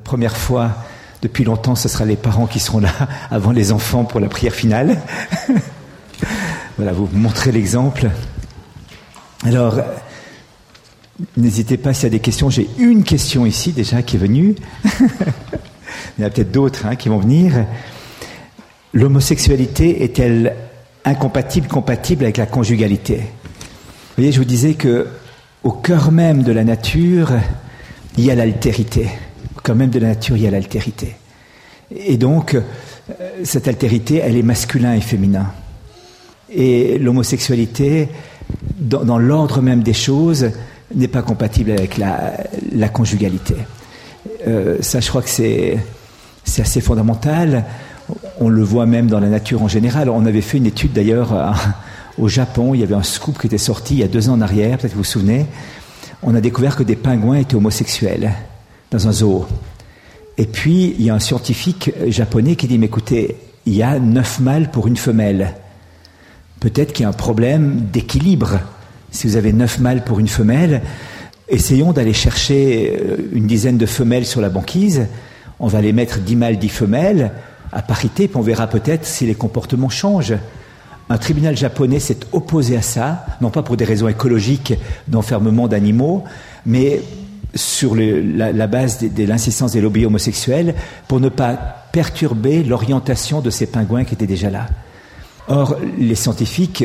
première fois depuis longtemps, ce sera les parents qui seront là avant les enfants pour la prière finale. Voilà, vous montrez l'exemple. Alors, n'hésitez pas s'il y a des questions. J'ai une question ici déjà qui est venue. Il y en a peut-être d'autres qui vont venir. L'homosexualité est-elle compatible avec la conjugalité? Vous voyez, je vous disais que au cœur même de la nature, il y a l'altérité. Au cœur même de la nature, il y a l'altérité. Et donc, cette altérité, elle est masculin et féminin. Et l'homosexualité, dans l'ordre même des choses, n'est pas compatible avec la conjugalité. Ça, je crois que c'est assez fondamental. On le voit même dans la nature en général. On avait fait une étude d'ailleurs au Japon. Il y avait un scoop qui était sorti il y a 2 ans en arrière, peut-être que vous vous souvenez. On a découvert que des pingouins étaient homosexuels dans un zoo. Et puis, il y a un scientifique japonais qui dit, mais écoutez, il y a 9 mâles pour une femelle. Peut-être qu'il y a un problème d'équilibre. Si vous avez 9 mâles pour une femelle, essayons d'aller chercher une dizaine de femelles sur la banquise. On va les mettre 10 mâles, 10 femelles, à parité, puis on verra peut-être si les comportements changent. Un tribunal japonais s'est opposé à ça, non pas pour des raisons écologiques d'enfermement d'animaux, mais sur la base de l'insistance des lobbies homosexuels, pour ne pas perturber l'orientation de ces pingouins qui étaient déjà là. Or, les scientifiques,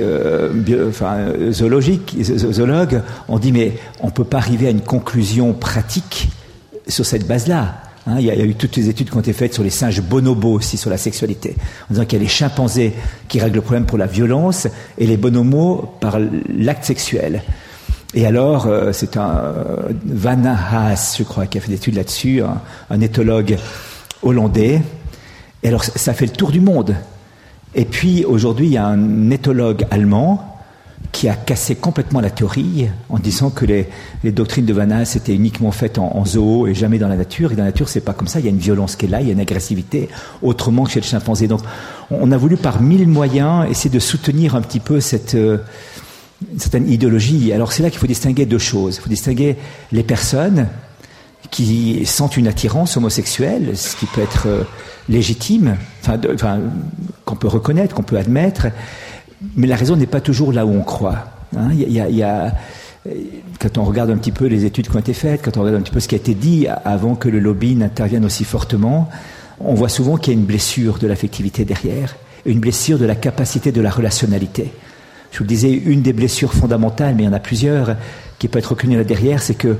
zoologues, ont dit, mais on ne peut pas arriver à une conclusion pratique sur cette base-là. Il y a eu toutes les études qui ont été faites sur les singes bonobos aussi, sur la sexualité, en disant qu'il y a les chimpanzés qui règlent le problème pour la violence et les bonobos par l'acte sexuel. Et alors, c'est un Van Haas, je crois, qui a fait des études là-dessus, un éthologue hollandais. Et alors, ça fait le tour du monde. Et puis, aujourd'hui, il y a un éthologue allemand qui a cassé complètement la théorie en disant que les doctrines de Van Haas étaient uniquement faites en zoo et jamais dans la nature. Et dans la nature, c'est pas comme ça. Il y a une violence qui est là, il y a une agressivité, autrement que chez le chimpanzé. Donc, on a voulu par 1000 moyens essayer de soutenir un petit peu cette certaine idéologie. Alors, c'est là qu'il faut distinguer 2 choses. Il faut distinguer les personnes qui sentent une attirance homosexuelle, ce qui peut être légitime, qu'on peut reconnaître, qu'on peut admettre, mais la raison n'est pas toujours là où on croit. Quand on regarde un petit peu les études qui ont été faites, quand on regarde un petit peu ce qui a été dit avant que le lobby n'intervienne aussi fortement, on voit souvent qu'il y a une blessure de l'affectivité derrière, une blessure de la capacité de la relationnalité. Je vous le disais, une des blessures fondamentales, mais il y en a plusieurs, qui peut être reconnue là derrière, c'est que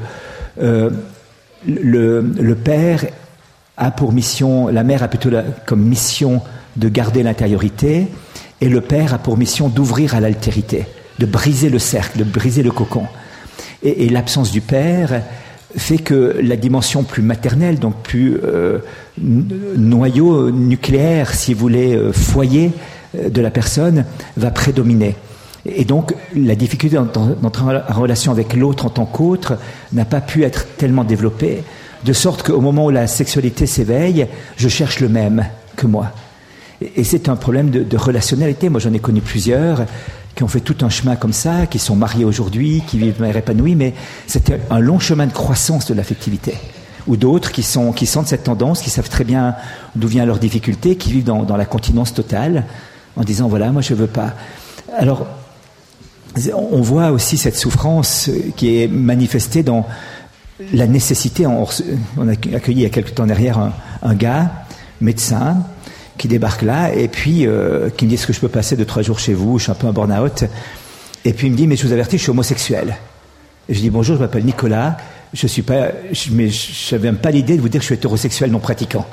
le père a pour mission, la mère a plutôt comme mission de garder l'intériorité, et le père a pour mission d'ouvrir à l'altérité, de briser le cercle, de briser le cocon. Et l'absence du père fait que la dimension plus maternelle, donc plus noyau nucléaire, si vous voulez, foyer de la personne, va prédominer. Et donc, la difficulté d'entrer en relation avec l'autre en tant qu'autre n'a pas pu être tellement développée, de sorte qu'au moment où la sexualité s'éveille, je cherche le même que moi. Et c'est un problème de relationnalité. Moi, j'en ai connu plusieurs qui ont fait tout un chemin comme ça, qui sont mariés aujourd'hui, qui vivent de manière épanouie, mais c'était un long chemin de croissance de l'affectivité. Ou d'autres qui sentent cette tendance, qui savent très bien d'où vient leur difficulté, qui vivent dans la continence totale, en disant, voilà, moi, je veux pas. Alors, on voit aussi cette souffrance qui est manifestée dans la nécessité. On a accueilli il y a quelque temps derrière un gars, médecin, qui débarque là et puis qui me dit, est-ce que je peux passer 2-3 jours chez vous, je suis un peu en burn-out, et puis il me dit, mais je vous avertis, je suis homosexuel. Et je dis, bonjour, je m'appelle Nicolas, je n'avais même pas l'idée de vous dire que je suis hétérosexuel non pratiquant.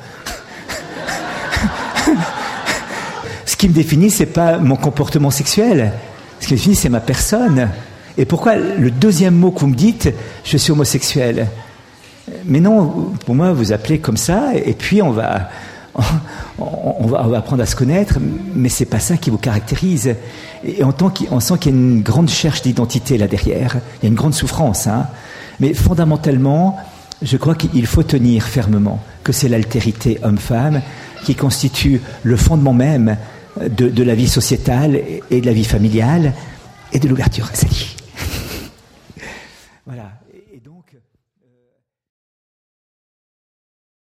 Ce qui me définit, c'est pas mon comportement sexuel, ce qui me définit, c'est ma personne. Et pourquoi le 2e mot que vous me dites, je suis homosexuel? Mais non, pour moi, vous appelez comme ça, et puis on va apprendre à se connaître, mais c'est pas ça qui vous caractérise. Et on sent qu'il y a une grande recherche d'identité là derrière. Il y a une grande souffrance, mais fondamentalement, je crois qu'il faut tenir fermement que c'est l'altérité homme-femme qui constitue le fondement même de la vie sociétale et de la vie familiale et de l'ouverture. Salut. Voilà.